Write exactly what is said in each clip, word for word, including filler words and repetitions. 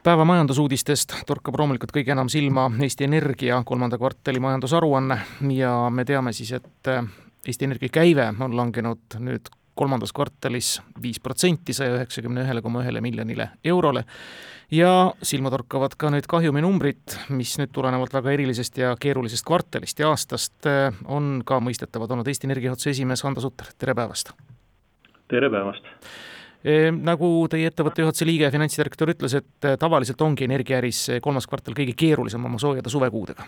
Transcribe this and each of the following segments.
Päeva majandusuudistest torkab loomulikult kõige enam silma Eesti Energia kolmanda kvartali majandusaruanne ja me teame siis, et Eesti Energia käive on langenud nüüd kolmandas kvartalis viis protsenti saja üheksakümne ühe koma ühe miljonile eurole ja silma torkavad ka nüüd kahjuminumbrid, mis nüüd tulenevalt väga erilisest ja keerulisest kvartalist ja aastast on ka mõistetavad olnud. Eesti Energia juhatuse esimees Hando Sutter, tere päevast! Tere päevast! E, nagu teie ettevõtte juhatuse liige ja finantsdirektor ütles, et tavaliselt ongi energiaäris kolmas kvartal kõige keerulisem oma soojade suvekuudega.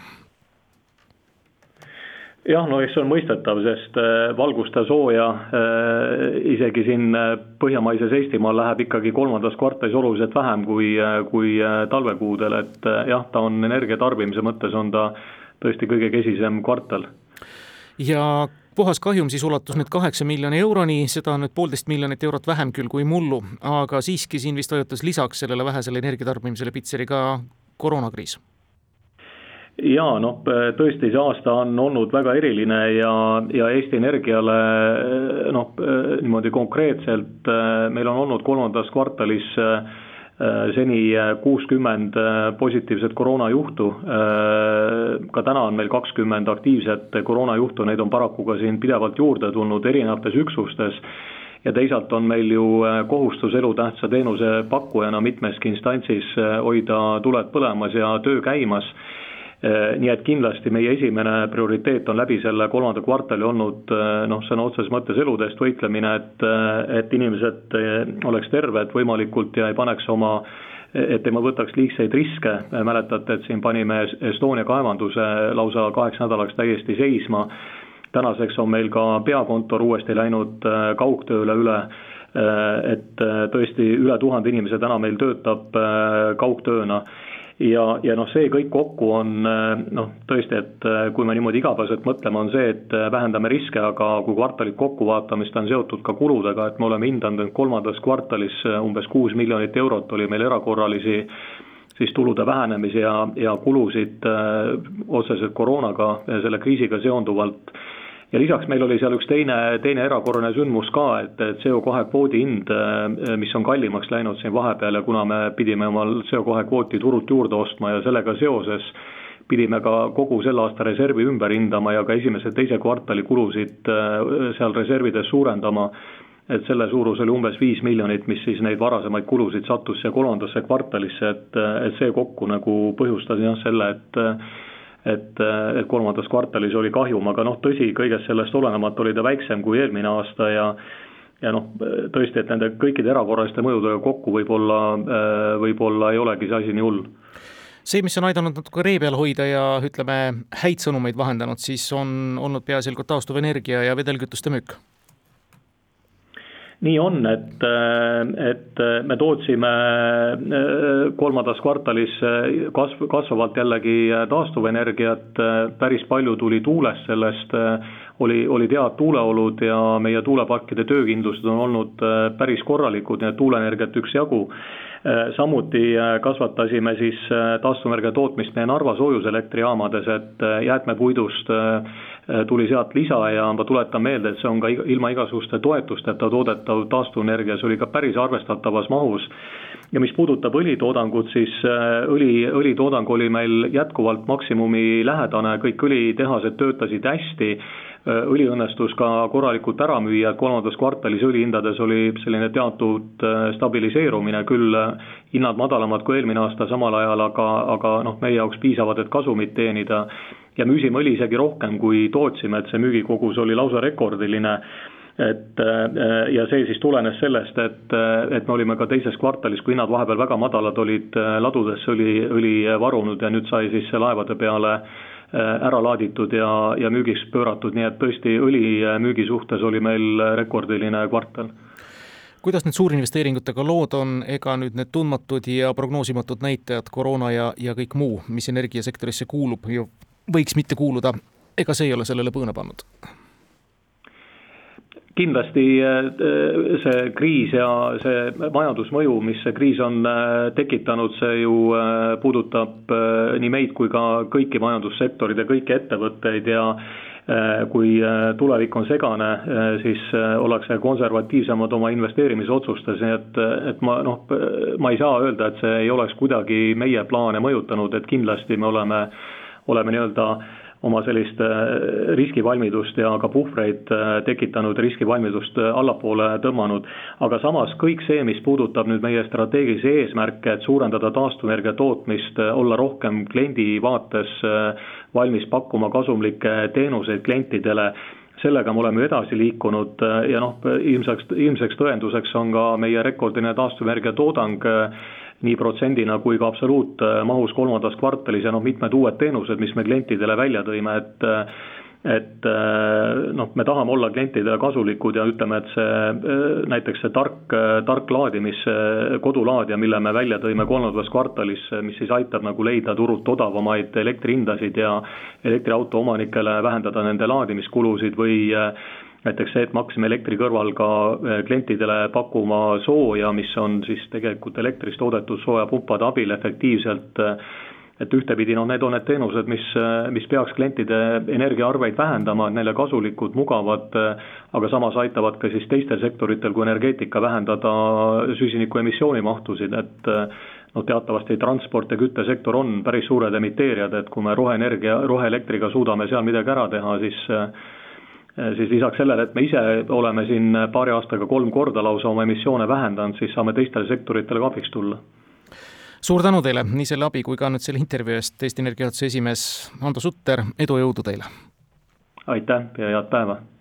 Jah, no eks see on mõistetav, sest valgusta sooja isegi siin põhjamaises Eestimaal läheb ikkagi kolmandas kvartalis oluliselt vähem kui, kui talvekuudel, et jah, ta on energia tarbimise mõttes on ta tõesti kõige kesisem kvartal. Ja puhas kahjum siis ulatus nüüd kaheksa miljoni euroni, seda on nüüd poolteist miljonit eurot vähem küll kui mullu, aga siiski siin vist vajutas lisaks sellele vähesele energiatarbimisele pitseri ka koroonakriis. Jaa, no tõesti see aasta on olnud väga eriline ja, ja Eesti Energiale no, niimoodi konkreetselt meil on olnud kolmandas kvartalis seni kuuskümmend positiivset koroonajuhtu. Ka täna on meil kakskümmend aktiivset koroonajuhtu, neid on paraku ka siin pidevalt juurde tulnud erinevates üksustes. Ja teisalt on meil ju kohustus elutähtsa teenuse pakkujana mitmeski instantsis hoida tuled põlemas ja töö käimas. Nii et kindlasti meie esimene prioriteet on läbi selle kolmanda kvartali olnud noh, see on otseses mõttes eludest võitlemine, et, et inimesed oleks terved võimalikult ja ei paneks oma, et ei võtaks liigseid riske. Mäletate, et siin panime Estonia kaevanduse lausa kaheks nädalaks täiesti seisma. Tänaseks on meil ka peakontor uuesti läinud kaugtööle üle, et tõesti üle tuhande inimese täna meil töötab kaugtööna. Ja, ja noh, see kõik kokku on noh, tõesti, et kui me niimoodi igapäevaselt mõtleme, on see, et vähendame riske, aga kui kvartalit kokku vaatamist on seotud ka kuludega, et me oleme hindanud kolmandas kvartalis umbes kuus miljonit eurot oli meil erakorralisi siis tulude vähenemisi ja, ja kulusid otseselt koroonaga ja selle kriisiga seonduvalt. Ja lisaks meil oli seal üks teine, teine erakorraline sündmus ka, et C O kahe kvoodi hind, mis on kallimaks läinud siin vahepeal ja kuna me pidime omal C O kahe kvooti turult juurde ostma ja sellega seoses pidime ka kogu selle aasta reservi ümber hindama ja ka esimese teise kvartali kulusid seal reservides suurendama, et selle suurus oli umbes viis miljonit, mis siis neid varasemaid kulusid sattus ja kolmandasse kvartalisse, et, et see kokku nagu põhjustas jah selle, et Et, et kolmandas kvartalis oli kahjum, aga noh, tõsi, kõigest sellest olenemata oli ta väiksem kui eelmine aasta ja, ja noh, tõesti, et nende kõikide erakorraliste mõjudega kokku võib-olla, võib-olla ei olegi see asi nii hull. See, mis on aidanud natuke ree peal hoida ja ütleme häid sõnumeid vahendanud, siis on olnud peaasjalikult taastuv energia ja vedelkütuste müük. Nii on, et, et me tootsime kolmandas kvartalis kasv, kasvavalt jällegi taastuvenergiat, päris palju tuli tuulest sellest, oli, oli tead tuuleolud ja meie tuuleparkide töökindlused on olnud päris korralikud, nii et tuuleenergiat üks jagu. Samuti kasvatasime siis taastuvenergia tootmist meie Narva soojuselektrijaamades, et jäätmepuidust tuli sealt lisa ja ma tuletan meelde, et see on ka ilma igasuguste toetusteta toodetav taastuvenergia, see oli ka päris arvestatavas mahus. Ja mis puudutab õlitoodangut, siis õli, õlitoodang oli meil jätkuvalt maksimumi lähedane, kõik õlitehased töötasid hästi, õli õnnestus ka korralikult ära müüa, kolmandas kvartalis õlihindades oli selline teatud stabiliseerumine, küll hinnad madalamad kui eelmine aasta samal ajal, aga, aga noh, meie jaoks piisavad, et kasumit teenida ja müüsime õli isegi rohkem kui tootsime, et see müügikogus oli lausa rekordiline. Et, ja see siis tulenes sellest, et, et me olime ka teises kvartalis, kui hinnad vahepeal väga madalad olid, ladudesse õli, õli varunud ja nüüd sai siis see laevade peale ära laaditud ja, ja müügiks pööratud, nii et tõesti õli müügi suhtes oli meil rekordiline kvartal. Kuidas need suurinvesteeringutega lood on, ega nüüd need tundmatud ja prognoosimatud näitajad, koroona ja, ja kõik muu, mis energiasektorisse kuulub ja võiks mitte kuuluda, ega see ei ole sellele põõna pannud? Kindlasti see kriis ja see majandusmõju, mis see kriis on tekitanud, see ju puudutab nii meid kui ka kõiki majandussektorid ja kõiki ettevõtteid ja kui tulevik on segane, siis ollakse konservatiivsemad oma investeerimisotsustes, nii et, et ma, noh, ma ei saa öelda, et see ei oleks kuidagi meie plaane mõjutanud, et kindlasti me oleme, oleme nii-öelda oma sellist riskivalmidust ja ka puhvreid tekitanud, riskivalmidust allapoole tõmmanud. Aga samas kõik see, mis puudutab nüüd meie strateegilisi eesmärke, et suurendada taastuvenergia tootmist, olla rohkem kliendi vaates valmis pakkuma kasumlikke teenuseid klientidele, sellega me oleme edasi liikunud ja noh, ilmseks, ilmseks tõenduseks on ka meie rekordine taastuvenergia toodang nii protsendina kui ka absoluutmahus kolmandas kvartalis ja noh, mitmed uued teenused, mis me klientidele välja tõime, et et noh, me tahame olla klientidele kasulikud ja ütleme, et see näiteks see tark, tark laadimis kodulaadja, mille me välja tõime kolmandas kvartalis, mis siis aitab nagu leida turult odavamaid elektrihindasid ja elektriauto omanikele vähendada nende laadimiskulusid või näiteks see, et me hakkasime elektri kõrval ka klientidele pakkuma sooja, mis on siis tegelikult elektrist toodetud soojapumpade abil efektiivselt, et ühtepidi noh, need on need teenused, mis, mis peaks klientide energiaarveid vähendama, neile kasulikud, mugavad, aga samas aitavad ka siis teistel sektoritel kui energeetika vähendada süsiniku emissiooni mahtusid, et no teatavasti transport ja küttesektor on päris suured emiteerijad, et kui me roheenergia, roheelektriga suudame seal midagi ära teha, siis siis lisaks sellele, et me ise oleme siin paari aastaga kolm korda lausa oma emissioone vähendanud, siis saame teistele sektoritele ka abiks tulla. Suur tänu teile nii selle abi kui ka nüüd selle intervjuu eest, Eesti Energia juhatuse esimees Hando Sutter, edu ja jõudu teile! Aitäh ja head päeva!